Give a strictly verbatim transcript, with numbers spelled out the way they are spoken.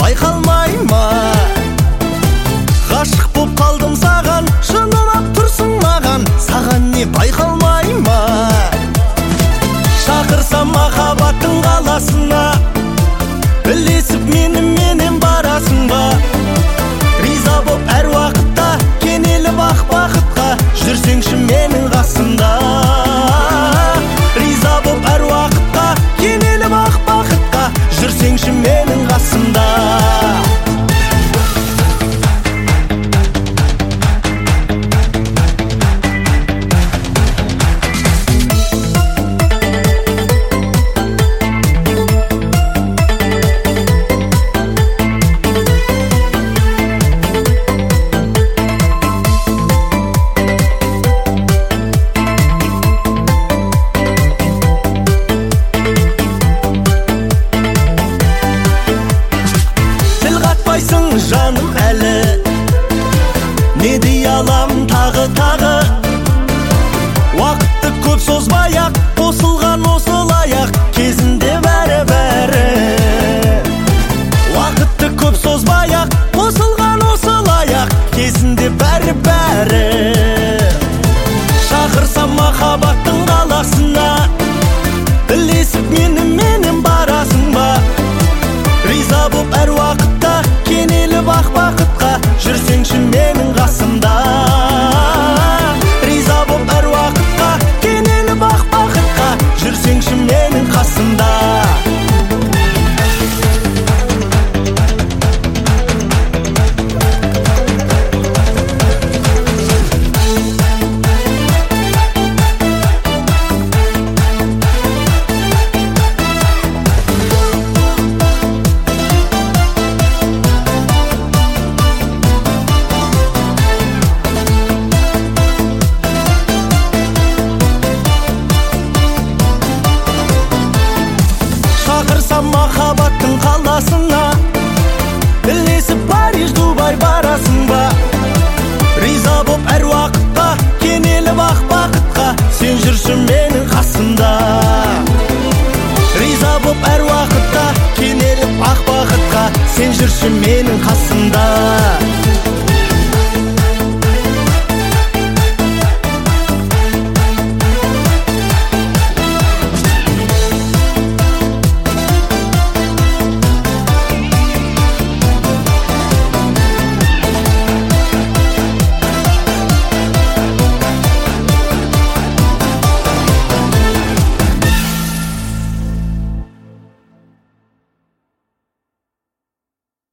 байқалмай ма? Ғашық боп қалдым саған, шынылап тұрсың маған, саған не байқалмай ма? Шақырсам махаббаттың қаласына, ілесіп меніменен барасың ба? Риза боп әр уақытта, кенеліп ақ бақытқа, жүрсеңші менің қасымда. Риза боп әр уақытта, кенеліп ақ бақытқа, жүрсеңші менің қасымда. Жаным әлі не дей алам тағы тағы, уақытты көп созбай-ақ, қосылған осылай-ақ,